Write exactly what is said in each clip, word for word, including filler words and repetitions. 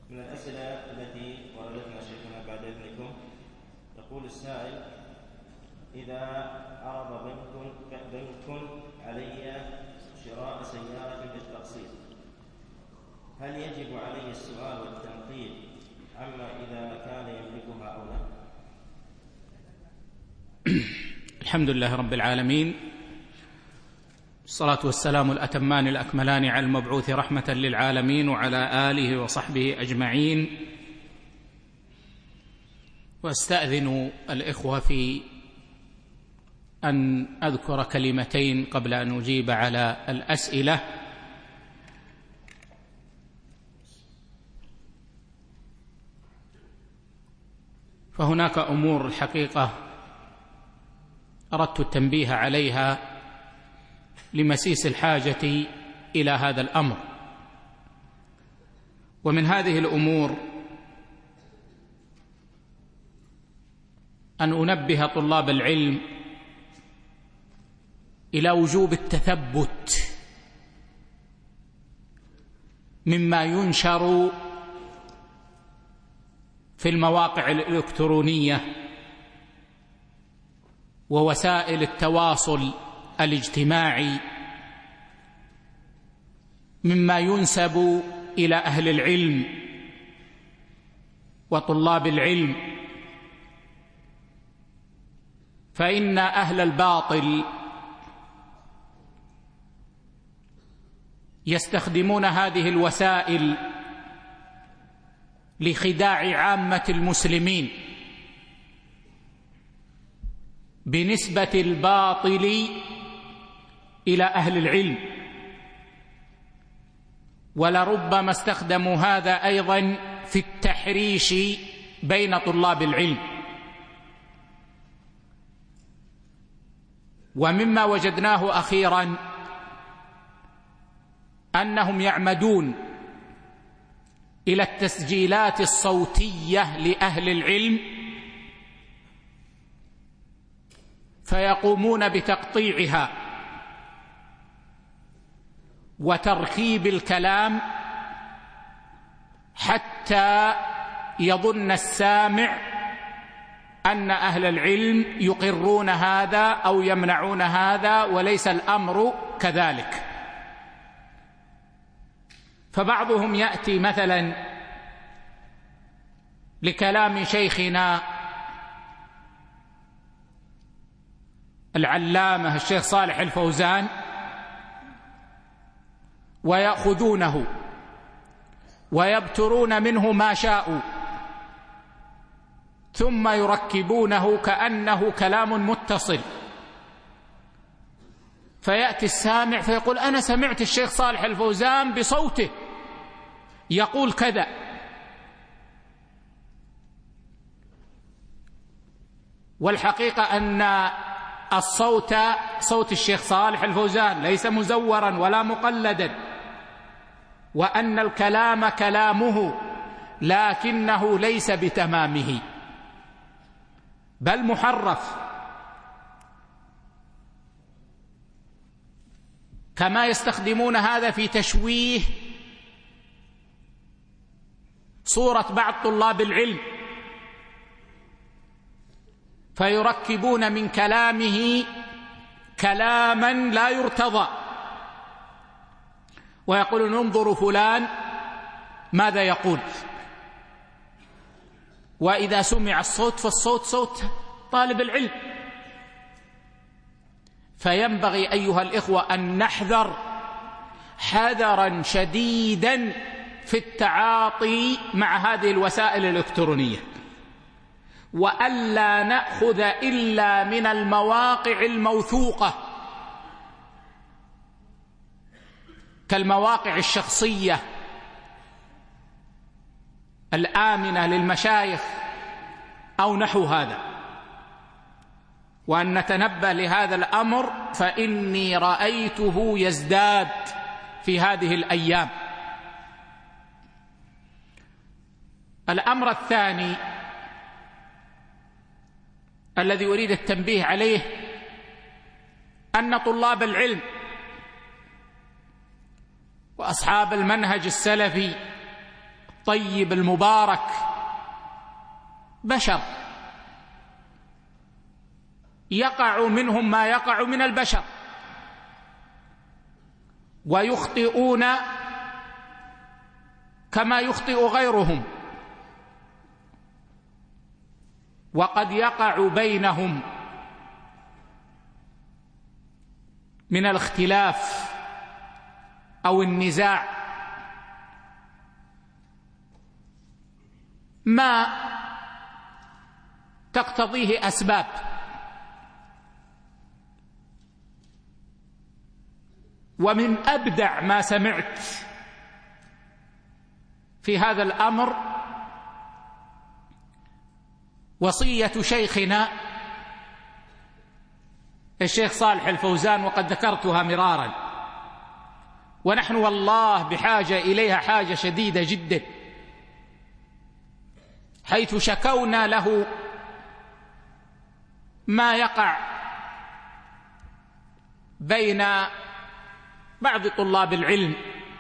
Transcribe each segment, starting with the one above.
من الأسئلة التي وردتنا شيخنا بعد إذنكم، يقول السائل: إذا عرض بنك, بنك علي شراء سيارة بالتقسيط، هل يجب علي السؤال والتنقيب عما إذا كان يملكها أو لا؟ الحمد لله رب العالمين، الصلاة والسلام الأتمان الأكملان على المبعوث رحمة للعالمين وعلى آله وصحبه أجمعين. وأستأذن الإخوة في أن أذكر كلمتين قبل أن أجيب على الأسئلة. فهناك أمور الحقيقة أردت التنبيه عليها لمسيس الحاجة إلى هذا الأمر. ومن هذه الأمور أن أنبه طلاب العلم إلى وجوب التثبت مما ينشر في المواقع الإلكترونية ووسائل التواصل الاجتماعي مما ينسب إلى أهل العلم وطلاب العلم، فإن أهل الباطل يستخدمون هذه الوسائل لخداع عامة المسلمين بنسبة الباطل إلى أهل العلم، ولربما استخدموا هذا أيضا في التحريش بين طلاب العلم. ومما وجدناه أخيرا أنهم يعمدون إلى التسجيلات الصوتية لأهل العلم فيقومون بتقطيعها وتركيب الكلام حتى يظن السامع أن أهل العلم يقرون هذا أو يمنعون هذا، وليس الأمر كذلك. فبعضهم يأتي مثلا لكلام شيخنا العلامة الشيخ صالح الفوزان ويأخذونه ويبترون منه ما شاءوا، ثم يركبونه كأنه كلام متصل، فيأتي السامع فيقول: أنا سمعت الشيخ صالح الفوزان بصوته يقول كذا. والحقيقة أن الصوت صوت الشيخ صالح الفوزان ليس مزورا ولا مقلدا، وأن الكلام كلامه لكنه ليس بتمامه بل محرف، كما يستخدمون هذا في تشويه صورة بعض طلاب العلم، فيركبون من كلامه كلاما لا يرتضى ويقولون: انظروا فلان ماذا يقول. وإذا سمع الصوت فالصوت صوت طالب العلم. فينبغي أيها الإخوة أن نحذر حذرا شديدا في التعاطي مع هذه الوسائل الإلكترونية، وألا نأخذ إلا من المواقع الموثوقة كالمواقع الشخصية الآمنة للمشايخ أو نحو هذا، وأن نتنبه لهذا الأمر، فإني رأيته يزداد في هذه الأيام. الأمر الثاني الذي أريد التنبيه عليه أن طلاب العلم وأصحاب المنهج السلفي الطيب المبارك بشر، يقع منهم ما يقع من البشر، ويخطئون كما يخطئ غيرهم، وقد يقع بينهم من الاختلاف أو النزاع ما تقتضيه أسباب، ومن أبدع ما سمعت في هذا الأمر وصية شيخنا الشيخ صالح الفوزان، وقد ذكرتها مرارا، ونحن والله بحاجة إليها حاجة شديدة جدا، حيث شكونا له ما يقع بين بعض طلاب العلم،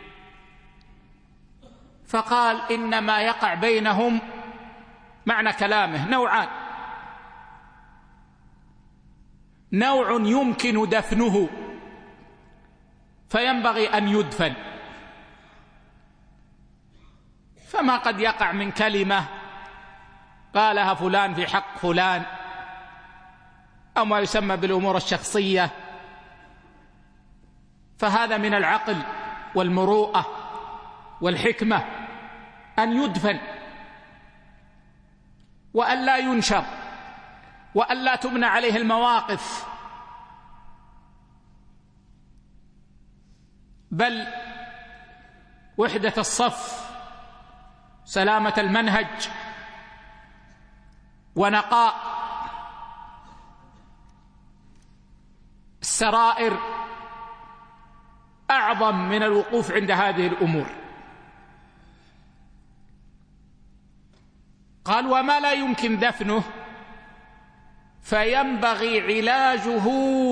فقال إن ما يقع بينهم معنى كلامه نوعان: نوع يمكن دفنه فينبغي أن يدفن، فما قد يقع من كلمة قالها فلان في حق فلان أو ما يسمى بالأمور الشخصية، فهذا من العقل والمروءة والحكمة أن يدفن وأن لا ينشر وأن لا تبنى عليه المواقف، بل وحدة الصف، سلامة المنهج، ونقاء السرائر أعظم من الوقوف عند هذه الأمور. قال: وما لا يمكن دفنه فينبغي علاجه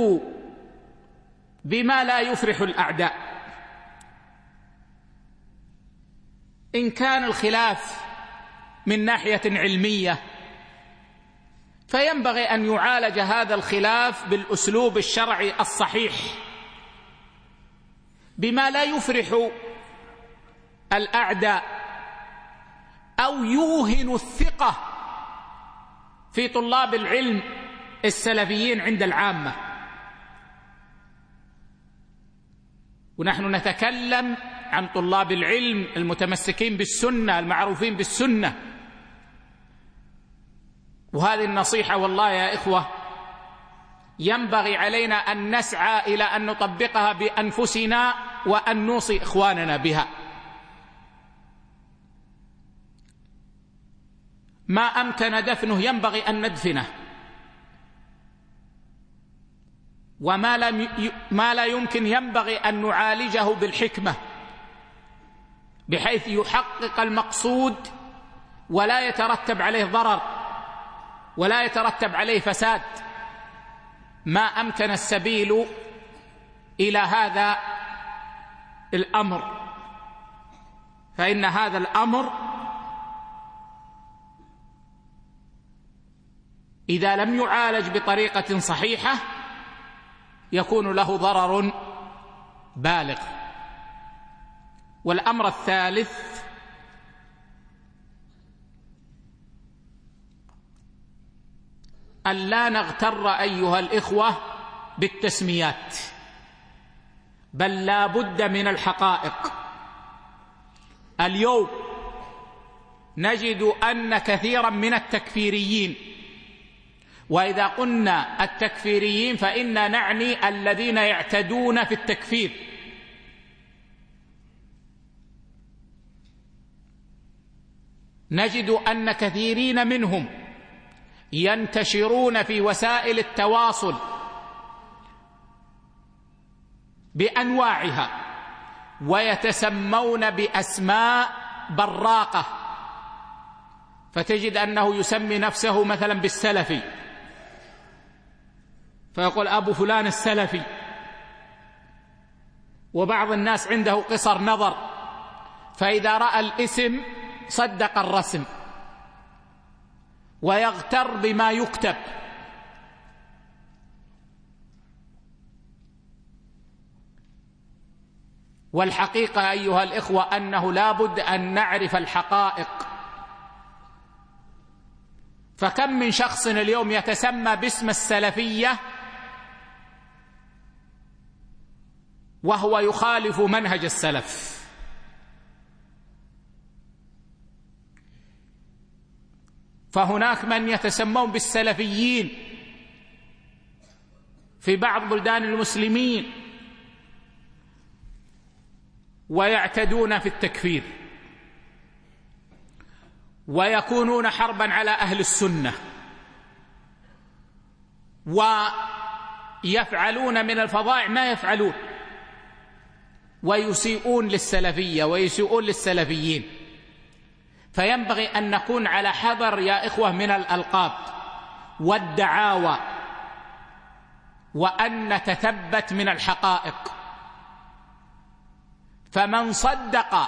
بما لا يفرح الأعداء. إن كان الخلاف من ناحية علمية فينبغي أن يعالج هذا الخلاف بالأسلوب الشرعي الصحيح بما لا يفرح الأعداء أو يوهن الثقة في طلاب العلم السلفيين عند العامة. ونحن نتكلم عن طلاب العلم المتمسكين بالسنة المعروفين بالسنة، وهذه النصيحة والله يا إخوة ينبغي علينا أن نسعى إلى أن نطبقها بأنفسنا وأن نوصي إخواننا بها. ما أمكن دفنه ينبغي أن ندفنه، وما لم ما لا يمكن ينبغي أن نعالجه بالحكمة بحيث يحقق المقصود ولا يترتب عليه ضرر ولا يترتب عليه فساد. ما أمكن السبيل إلى هذا الأمر، فإن هذا الأمر إذا لم يعالج بطريقة صحيحة يكون له ضرر بالغ. والأمر الثالث أن لا نغتر أيها الإخوة بالتسميات، بل لا بد من الحقائق. اليوم نجد أن كثيرا من التكفيريين، وإذا قلنا التكفيريين فإنا نعني الذين يعتدون في التكفير، نجد أن كثيرين منهم ينتشرون في وسائل التواصل بأنواعها ويتسمون بأسماء براقة، فتجد أنه يسمي نفسه مثلا بالسلفي فيقول أبو فلان السلفي، وبعض الناس عنده قصر نظر، فإذا رأى الاسم صدق الرسم ويغتر بما يكتب. والحقيقة أيها الإخوة أنه لا بد أن نعرف الحقائق. فكم من شخص اليوم يتسمى باسم السلفية وهو يخالف منهج السلف. فهناك من يتسمون بالسلفيين في بعض بلدان المسلمين ويعتدون في التكفير ويكونون حربا على أهل السنة ويفعلون من الفظائع ما يفعلون ويسيئون للسلفية ويسيئون للسلفيين. فينبغي أن نكون على حذر يا إخوة من الألقاب والدعاوى وأن نتثبت من الحقائق. فمن صدق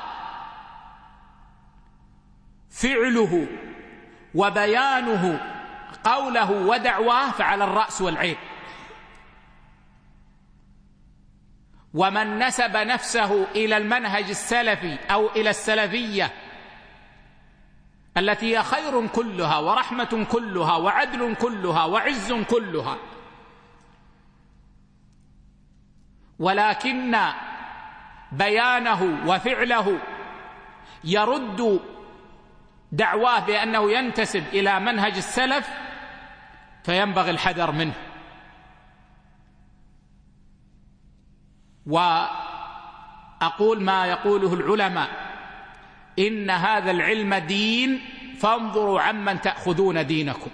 فعله وبيانه قوله ودعواه فعلى الرأس والعين. ومن نسب نفسه إلى المنهج السلفي أو إلى السلفية التي هي خير كلها ورحمة كلها وعدل كلها وعز كلها، ولكن بيانه وفعله يرد دعواه بأنه ينتسب إلى منهج السلف، فينبغي الحذر منه. وأقول ما يقوله العلماء: إن هذا العلم دين فانظروا عمن تأخذون دينكم.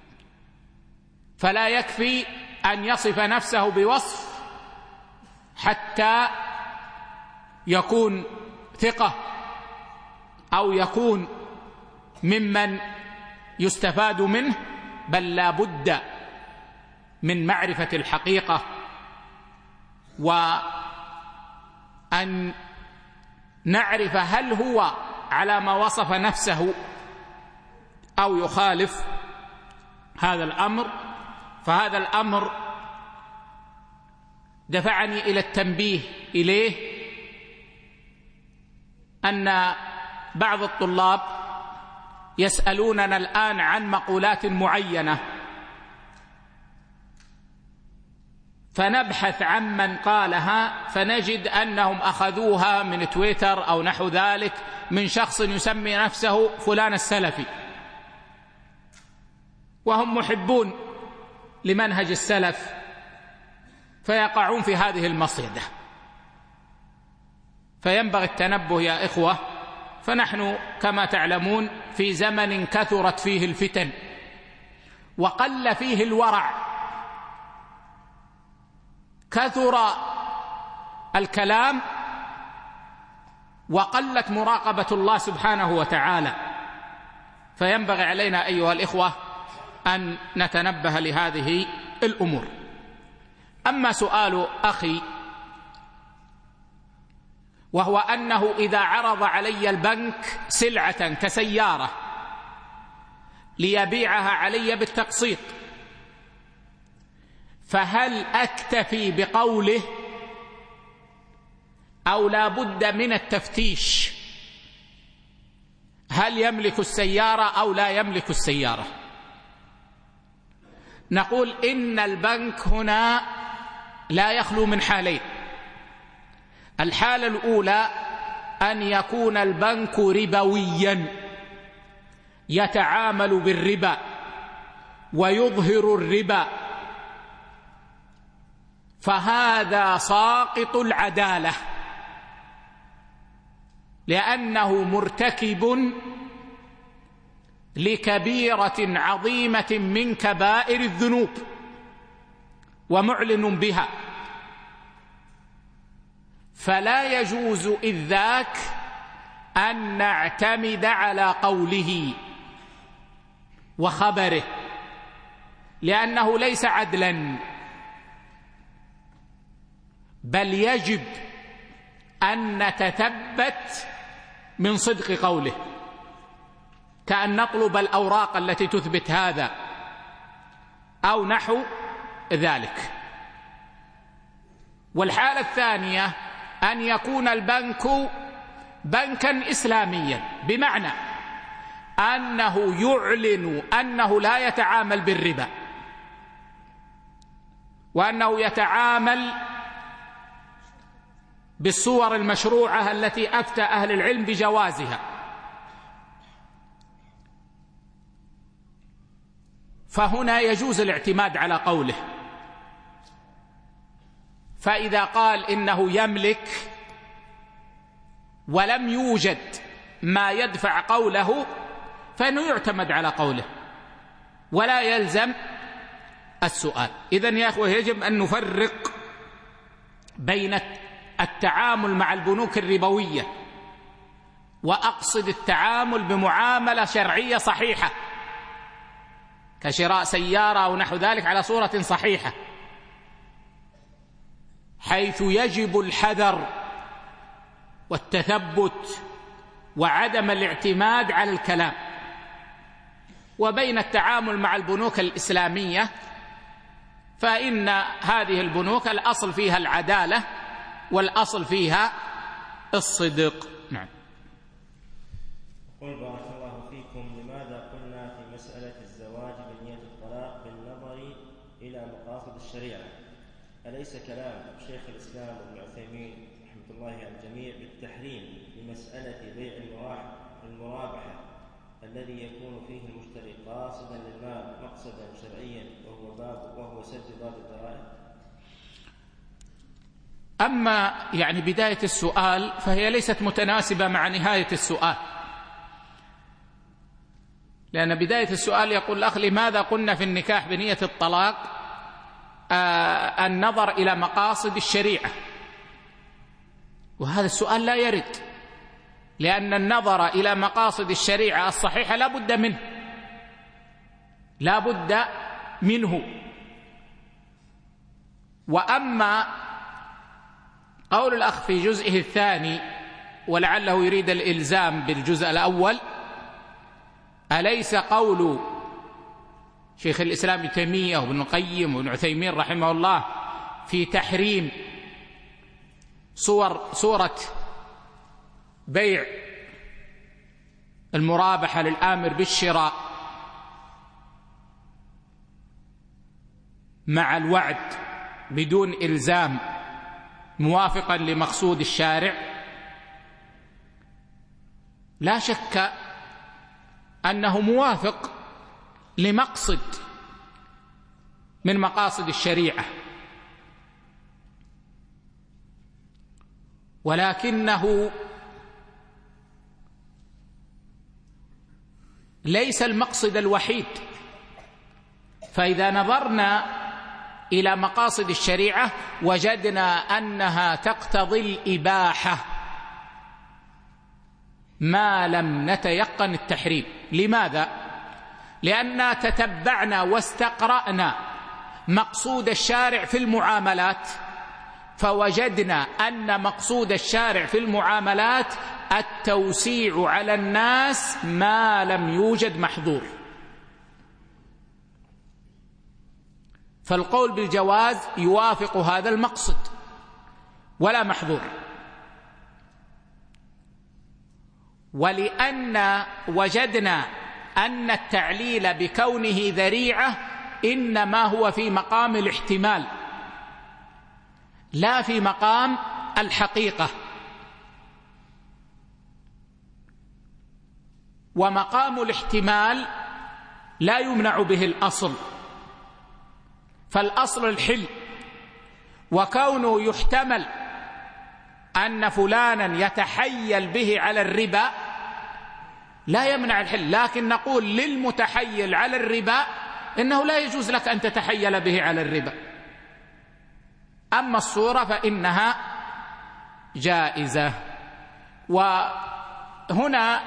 فلا يكفي أن يصف نفسه بوصف حتى يكون ثقة أو يكون ممن يستفاد منه، بل لا بد من معرفة الحقيقة وأن نعرف هل هو على ما وصف نفسه أو يخالف هذا الأمر. فهذا الأمر دفعني إلى التنبيه إليه أن بعض الطلاب يسألوننا الآن عن مقولات معينة، فنبحث عمن قالها فنجد أنهم أخذوها من تويتر أو نحو ذلك من شخص يسمي نفسه فلان السلفي، وهم محبون لمنهج السلف فيقعون في هذه المصيدة. فينبغي التنبه يا إخوة. فنحن كما تعلمون في زمن كثرت فيه الفتن وقل فيه الورع، كثر الكلام وقلت مراقبة الله سبحانه وتعالى. فينبغي علينا أيها الإخوة أن نتنبه لهذه الأمور. أما سؤال أخي، وهو أنه إذا عرض علي البنك سلعة كسيارة ليبيعها علي بالتقسيط، فهل أكتفي بقوله أو لا بد من التفتيش؟ هل يملك السيارة أو لا يملك السيارة؟ نقول إن البنك هنا لا يخلو من حالين. الحالة الأولى أن يكون البنك ربويا يتعامل بالربا ويظهر الربا، فهذا ساقط العدالة، لأنه مرتكب لكبيرة عظيمة من كبائر الذنوب ومعلن بها. فلا يجوز إذ ذاك أن نعتمد على قوله وخبره، لأنه ليس عدلا، بل يجب أن نتثبت من صدق قوله. كأن نطلب الأوراق التي تثبت هذا أو نحو ذلك. والحالة الثانية أن يكون البنك بنكا إسلاميا، بمعنى أنه يعلن أنه لا يتعامل بالربا، وأنه يتعامل بالصور المشروعة التي أفتى أهل العلم بجوازها. فهنا يجوز الاعتماد على قوله. فإذا قال إنه يملك ولم يوجد ما يدفع قوله فإنه يعتمد على قوله ولا يلزم السؤال. إذن يا أخوة يجب أن نفرق بين التعامل مع البنوك الربوية، وأقصد التعامل بمعاملة شرعية صحيحة كشراء سيارة أو نحو ذلك على صورة صحيحة، حيث يجب الحذر والتثبت وعدم الاعتماد على الكلام، وبين التعامل مع البنوك الإسلامية فإن هذه البنوك الأصل فيها العدالة والأصل فيها الصدق. نعم. قل بارك الله فيكم، لماذا قلنا في مسألة الزواج بنية الطلاق بالنظر إلى مقاصد الشريعة؟ أليس كلام شيخ الإسلام ابن عثيمين رحمة الله على الجميع بالتحريم لمسألة بيع المرابحة الذي يكون فيه المشتري قاصدا للمال مقصدا شرعيا وهو باب وهو سد باب الذرائع؟ أما يعني بداية السؤال فهي ليست متناسبة مع نهاية السؤال، لأن بداية السؤال يقول الأخ لماذا قلنا في النكاح بنية الطلاق آه النظر إلى مقاصد الشريعة، وهذا السؤال لا يرد، لأن النظر إلى مقاصد الشريعة الصحيحة لا بد منه لا بد منه. وأما قول الأخ في جزئه الثاني ولعله يريد الإلزام بالجزء الأول، أليس قول شيخ الإسلام ابن تيمية وابن القيم وابن عثيمين رحمه الله في تحريم صور صورة بيع المرابحة للآمر بالشراء مع الوعد بدون إلزام موافقا لمقصود الشارع؟ لا شك أنه موافق لمقصد من مقاصد الشريعة، ولكنه ليس المقصد الوحيد. فإذا نظرنا إلى مقاصد الشريعة وجدنا أنها تقتضي الإباحة ما لم نتيقن التحريم. لماذا؟ لأننا تتبعنا واستقرأنا مقصود الشارع في المعاملات، فوجدنا أن مقصود الشارع في المعاملات التوسيع على الناس ما لم يوجد محظور، فالقول بالجواز يوافق هذا المقصد ولا محظور. ولأن وجدنا أن التعليل بكونه ذريعة إنما هو في مقام الاحتمال لا في مقام الحقيقة، ومقام الاحتمال لا يمنع به الأصل، فالأصل الحل، وكونه يحتمل أن فلانا يتحيل به على الربا لا يمنع الحل، لكن نقول للمتحيل على الربا إنه لا يجوز لك أن تتحيل به على الربا، أما الصورة فإنها جائزة. وهنا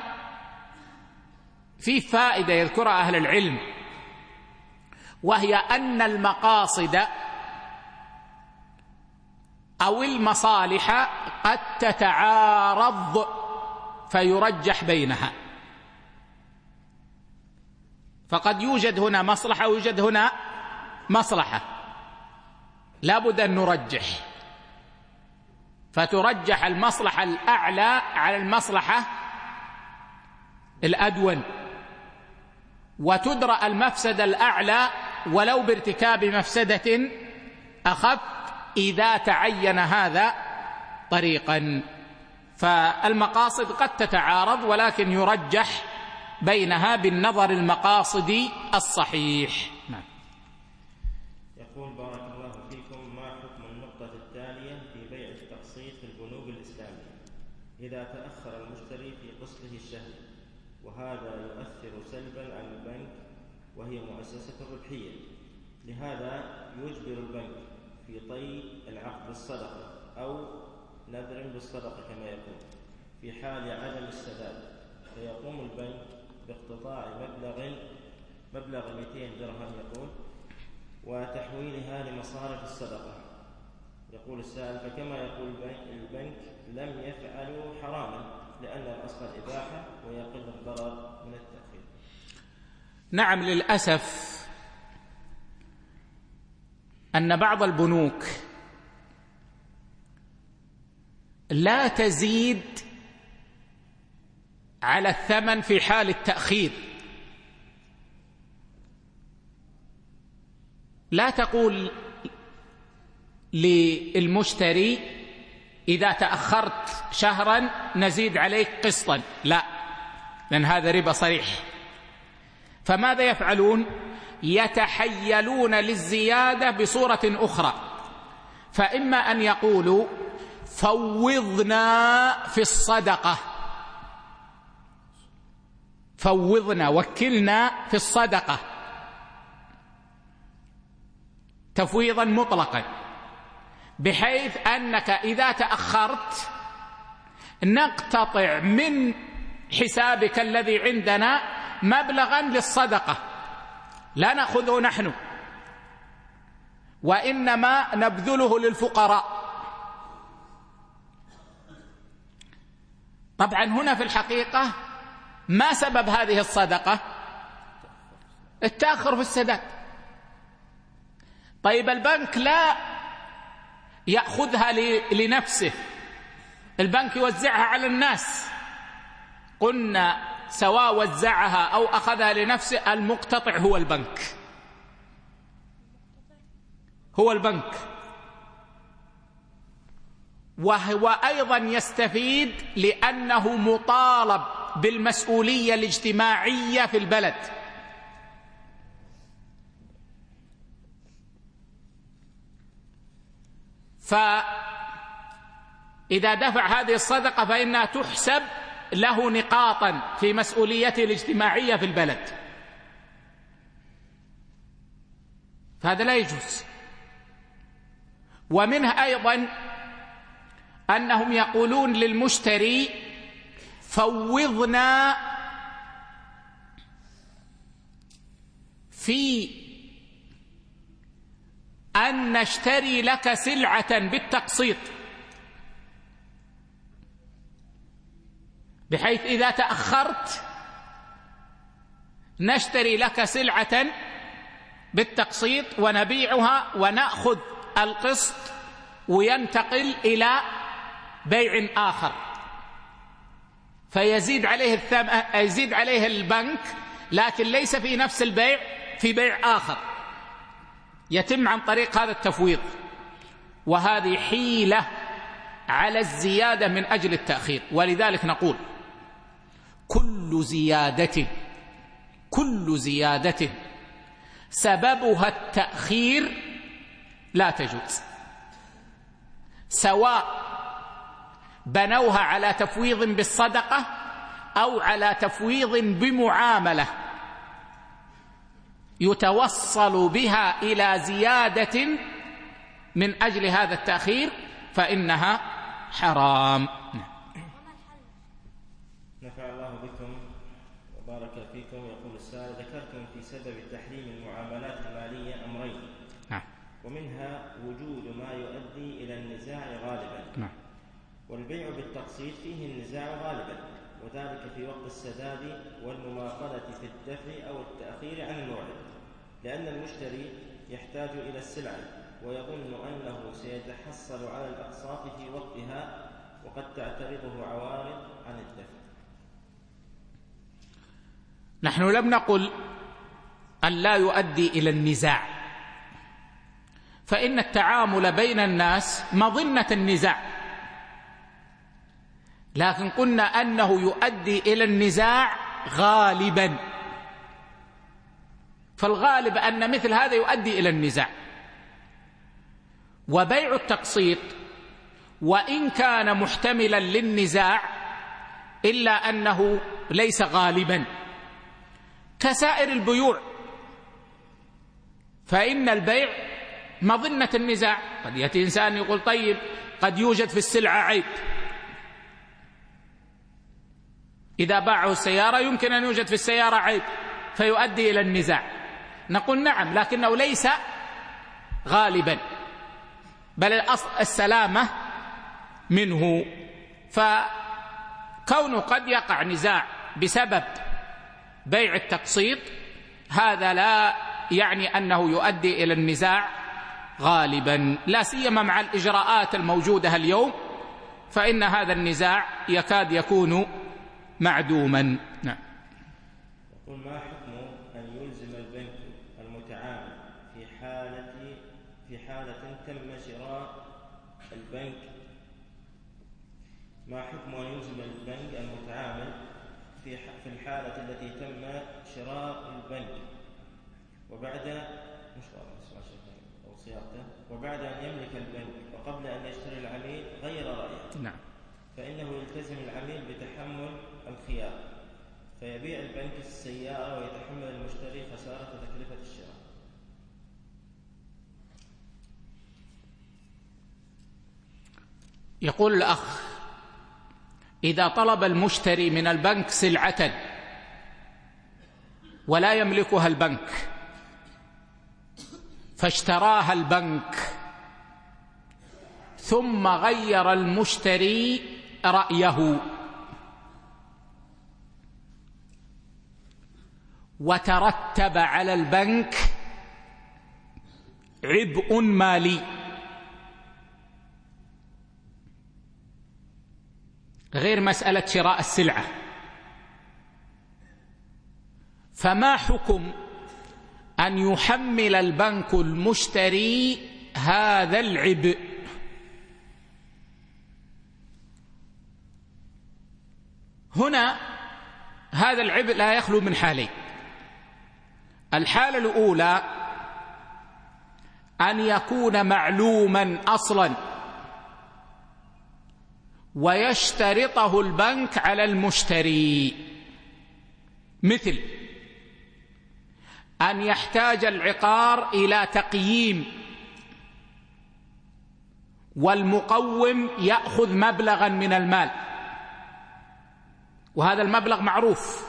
في فائدة يذكرها أهل العلم، وهي أن المقاصد أو المصالح قد تتعارض فيرجح بينها. فقد يوجد هنا مصلحة ويوجد هنا مصلحة، لا بد أن نرجح، فترجح المصلحة الأعلى على المصلحة الأدون، وتدرأ المفسدة الأعلى ولو بارتكاب مفسدة أخف إذا تعين هذا طريقا. فالمقاصد قد تتعارض، ولكن يرجح بينها بالنظر المقاصدي الصحيح. نعم. يقول بارك الله فيكم: ما حكم النقطة التالية في بيع التقسيط في البنوك الإسلامية إذا تأخر المشتري في قسطه الشهري، وهذا يؤثر سلبا على البنك وهي مؤسسة ربحية، لهذا يجبر البنك في طي العقد بالصدقة أو نذر بالصدقة كما يقول في حال عدم السداد، فيقوم البنك باقتطاع مبلغ مبلغ مئتين درهم يقول وتحويلها لمصارف الصدقة. يقول السائل: فكما يقول البنك لم يفعلوا حراما لأن الأصل الإباحة ويقل الضرر من التأخير. نعم، للأسف أن بعض البنوك لا تزيد على الثمن في حال التأخير، لا تقول للمشتري إذا تأخرت شهرا نزيد عليك قسطا، لا، لأن هذا ربا صريح. فماذا يفعلون؟ يتحيلون للزيادة بصورة أخرى، فإما أن يقولوا فوضنا في الصدقة، فوضنا وكلنا في الصدقة تفويضا مطلقا، بحيث أنك إذا تأخرت نقتطع من حسابك الذي عندنا مبلغا للصدقة، لا نأخذه نحن، وإنما نبذله للفقراء. طبعا هنا في الحقيقة ما سبب هذه الصدقة؟ التأخر في السداد. طيب البنك لا يأخذها لنفسه، البنك يوزعها على الناس، قلنا سواء وزعها أو أخذها لنفسه المقتطع هو البنك، هو البنك، وهو أيضا يستفيد لأنه مطالب بالمسؤولية الاجتماعية في البلد. فإذا دفع هذه الصدقة فإنها تحسب له نقاطا في مسؤوليته الاجتماعية في البلد، فهذا لا يجوز. ومنها أيضا أنهم يقولون للمشتري فوضنا في أن نشتري لك سلعة بالتقسيط، بحيث إذا تأخرت نشتري لك سلعة بالتقسيط ونبيعها ونأخذ القسط وينتقل إلى بيع آخر، فيزيد عليه الثمن، يزيد عليه البنك، لكن ليس في نفس البيع، في بيع آخر يتم عن طريق هذا التفويض. وهذه حيلة على الزيادة من أجل التأخير. ولذلك نقول كل زيادة كل زيادة سببها التأخير لا تجوز، سواء بنوها على تفويض بالصدقة أو على تفويض بمعاملة يتوصل بها إلى زيادة من أجل هذا التأخير، فإنها حرام. نفع الله بكم وبارك فيكم. يقول السائل: ذكرتم في سبب تحريم المعاملات المالية أمرين، نعم، ومنها وجود ما يؤدي إلى النزاع غالبا، نعم، والبيع بالتقسيط فيه النزاع غالبا، وذلك في وقت السداد والمماطلة في الدفع أو التأخير عن الموعد، لأن المشتري يحتاج إلى السلعة ويظن أنه سيتحصل على الأقساط في وقتها، وقد تعترضه عوارض عن الدفع. نحن لم نقل أن لا يؤدي إلى النزاع، فإن التعامل بين الناس مظنة النزاع، لكن قلنا أنه يؤدي إلى النزاع غالبا، فالغالب أن مثل هذا يؤدي إلى النزاع. وبيع التقسيط وإن كان محتملا للنزاع إلا أنه ليس غالبا كسائر البيوع، فإن البيع مظنة النزاع. قد يأتي إنسان يقول طيب قد يوجد في السلعة عيب، إذا باعه السيارة يمكن أن يوجد في السيارة عيب فيؤدي إلى النزاع. نقول نعم، لكنه ليس غالبا، بل الأصل السلامة منه. فكونه قد يقع نزاع بسبب بيع التقسيط هذا لا يعني أنه يؤدي إلى النزاع غالبا، لا سيما مع الإجراءات الموجودة اليوم، فإن هذا النزاع يكاد يكون معدوما. نعم. يقول: ما حكم أن يلزم البنك المتعامل في حالة في حالة تم شراء البنك ما حكم أن يلزم البنك المتعامل في في الحالة التي تم شراء البنك وبعد أو صياغته وبعد أن يملك البنك وقبل أن يشتري العميل غير رأيه؟ نعم. فإنه يلتزم العميل بتحمل الخيار، فيبيع البنك السيارة ويتحمل المشتري خسارة تكلفة الشراء. يقول الأخ: إذا طلب المشتري من البنك سلعة ولا يملكها البنك فاشتراها البنك ثم غير المشتري رأيه وترتب على البنك عبء مالي غير مسألة شراء السلعة، فما حكم أن يحمل البنك المشتري هذا العبء؟ هنا هذا العبء لا يخلو من حالين. الحالة الأولى أن يكون معلوما أصلا ويشترطه البنك على المشتري، مثل أن يحتاج العقار إلى تقييم والمقوم يأخذ مبلغا من المال، وهذا المبلغ معروف،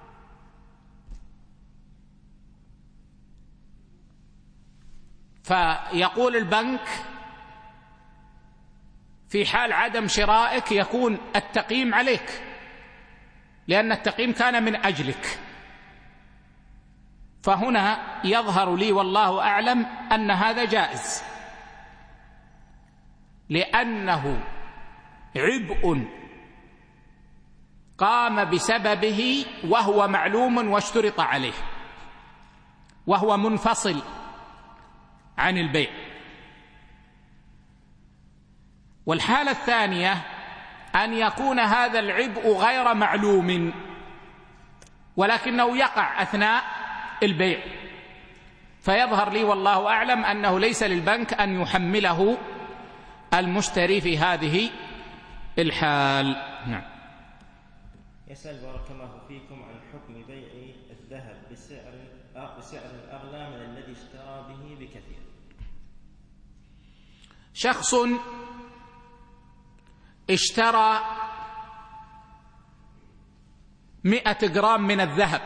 فيقول البنك في حال عدم شرائك يكون التقييم عليك لأن التقييم كان من أجلك. فهنا يظهر لي والله أعلم أن هذا جائز، لأنه عبء قام بسببه وهو معلوم واشترط عليه وهو منفصل عن البيع. والحالة الثانية أن يكون هذا العبء غير معلوم ولكنه يقع أثناء البيع، فيظهر لي والله أعلم أنه ليس للبنك أن يحمله المشتري في هذه الحال. نعم. يسأل بارك الله فيكم عن حكم بيع الذهب بسعر بسعر أغلى من الذي اشترى به بكثير. شخص اشترى مئة جرام من الذهب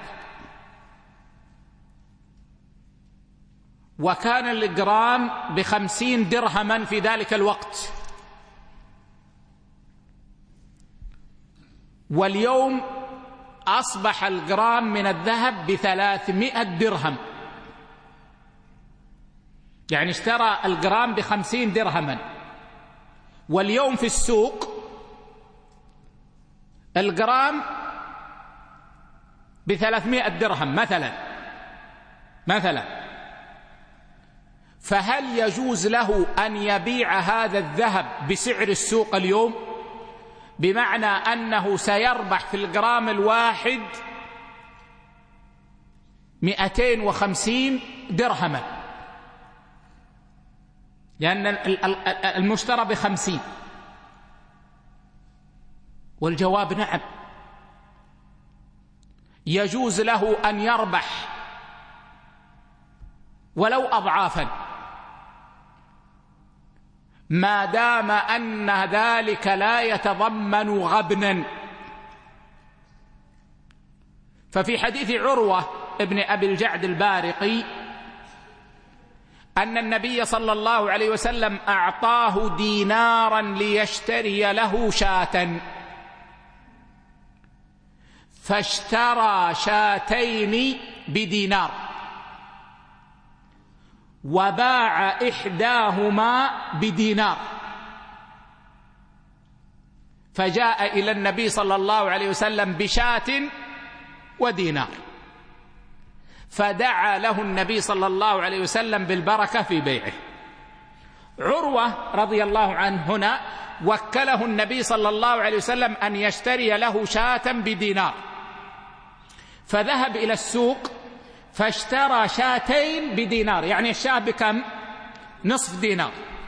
وكان الجرام بخمسين درهما في ذلك الوقت، واليوم أصبح الجرام من الذهب بثلاثمائة درهم، يعني اشترى الجرام بخمسين درهما، واليوم في السوق الجرام بثلاثمائة درهم مثلا مثلا فهل يجوز له أن يبيع هذا الذهب بسعر السوق اليوم؟ بمعنى أنه سيربح في الجرام الواحد مئتين وخمسين درهما، لأن المشترى بخمسين. والجواب نعم، يجوز له أن يربح ولو أضعافا، ما دام أن ذلك لا يتضمن غبنا. ففي حديث عروة ابن أبي الجعد البارقي أن النبي صلى الله عليه وسلم أعطاه دينارا ليشتري له شاة، فاشترى شاتين بدينار وباع إحداهما بدينار، فجاء إلى النبي صلى الله عليه وسلم بشاة ودينار، فدعا له النبي صلى الله عليه وسلم بالبركة في بيعه. عروة رضي الله عنه هنا وكله النبي صلى الله عليه وسلم أن يشتري له شاة بدينار، فذهب إلى السوق فاشترى شاتين بدينار، يعني الشاة بكم؟ نصف دينار،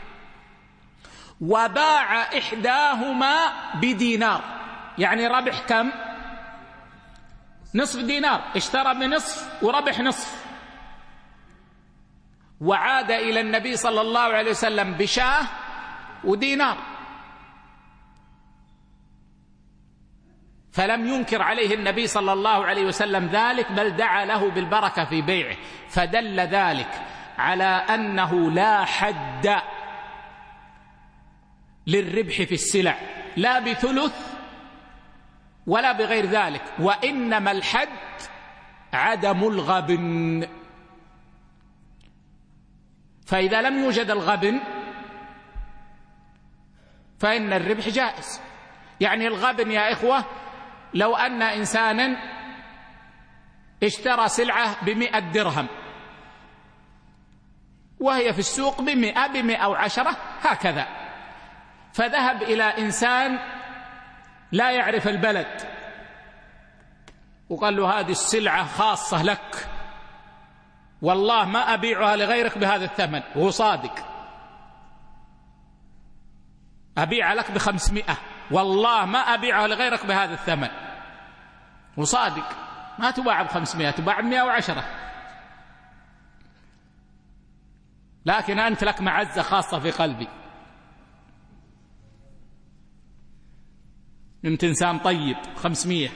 وباع إحداهما بدينار، يعني ربح كم؟ نصف دينار، اشترى بنصف وربح نصف، وعاد إلى النبي صلى الله عليه وسلم بشاة ودينار، فلم ينكر عليه النبي صلى الله عليه وسلم ذلك، بل دعا له بالبركة في بيعه، فدل ذلك على أنه لا حد للربح في السلع، لا بثلث ولا بغير ذلك، وإنما الحد عدم الغبن. فإذا لم يوجد الغبن فإن الربح جائز. يعني الغبن يا إخوة، لو أن إنسانا اشترى سلعة بمئة درهم وهي في السوق بمئة بمئة وعشرة هكذا، فذهب إلى إنسان لا يعرف البلد وقال له هذه السلعة خاصة لك، والله ما أبيعها لغيرك بهذا الثمن، وهو صادق، أبيع لك بخمسمائة، والله ما أبيعها لغيرك بهذا الثمن، وصادق، ما تباع بخمسمائة، تباع بمئة وعشرة، لكن أنت لك معزة خاصة في قلبي، أنت إنسان طيب، خمسمائة.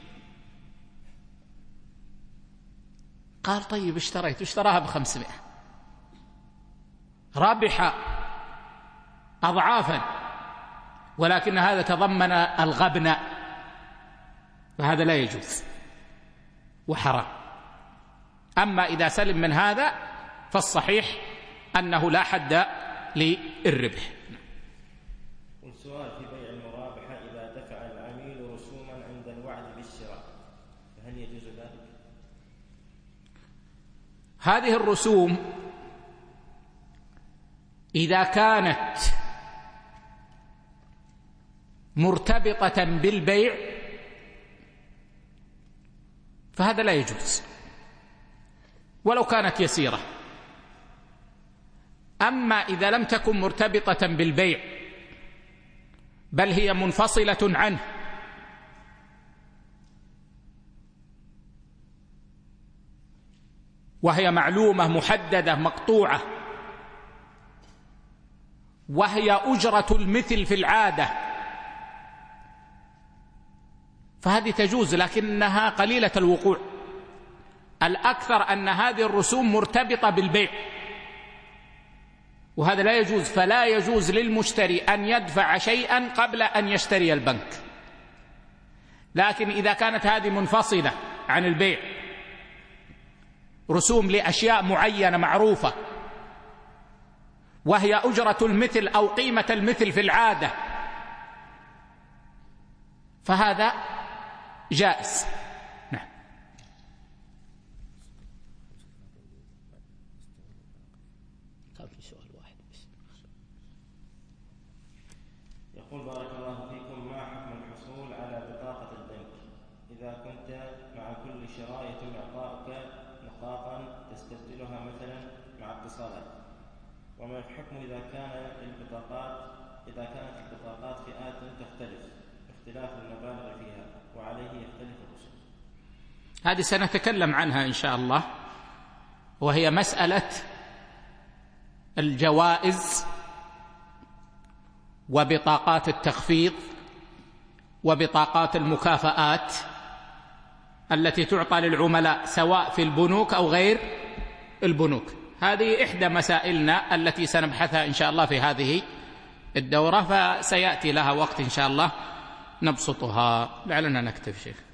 قال طيب اشتريت، اشتراها بخمسمائة، ربح أضعافا، ولكن هذا تضمن الغبن، فهذا لا يجوز وحرام. أما إذا سلم من هذا فالصحيح أنه لا حد للربح. والسؤال في بيع المرابحة، إذا دفع العميل رسوما عند الوعد بالشراء فهل يجوز ذلك؟ هذه الرسوم إذا كانت مرتبطة بالبيع فهذا لا يجوز ولو كانت يسيرة. أما إذا لم تكن مرتبطة بالبيع بل هي منفصلة عنه وهي معلومة محددة مقطوعة وهي أجرة المثل في العادة فهذه تجوز، لكنها قليلة الوقوع. الأكثر أن هذه الرسوم مرتبطة بالبيع، وهذا لا يجوز. فلا يجوز للمشتري أن يدفع شيئا قبل أن يشتري البنك، لكن إذا كانت هذه منفصلة عن البيع، رسوم لأشياء معينة معروفة وهي أجرة المثل أو قيمة المثل في العادة، فهذا جائز. نعم. كان في سؤال واحد بس. يقول بارك الله فيكم، ما حكم الحصول على بطاقة البنك إذا كنت مع كل شراء يتم إعطاؤك نقاطا تستبدلها مثلا مع اتصالات؟ وما الحكم إذا كان البطاقات إذا كانت البطاقات فئات تختلف اختلاف المبالغ فيها وعليه يختلف الرسوم؟ هذه سنتكلم عنها إن شاء الله، وهي مسألة الجوائز وبطاقات التخفيض وبطاقات المكافآت التي تعطى للعملاء سواء في البنوك أو غير البنوك. هذه إحدى مسائلنا التي سنبحثها إن شاء الله في هذه الدورة، فسيأتي لها وقت إن شاء الله نبسطها. لعلنا نكتب شيخ.